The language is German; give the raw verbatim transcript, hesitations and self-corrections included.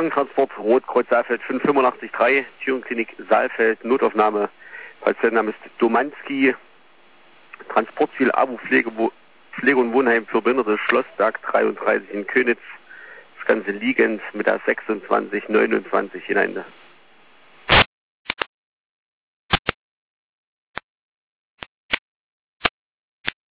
Krankentransport, Rotkreuz Saalfeld fünf fünf acht drei, Tierenklinik Saalfeld, Notaufnahme, Patientenname ist Domanski, Transportziel Abu Pflege, Pflege- und Wohnheim für Behinderte, Schlossberg dreiunddreißig in Könitz, das Ganze liegend mit der sechsundzwanzig neunundzwanzig hinein.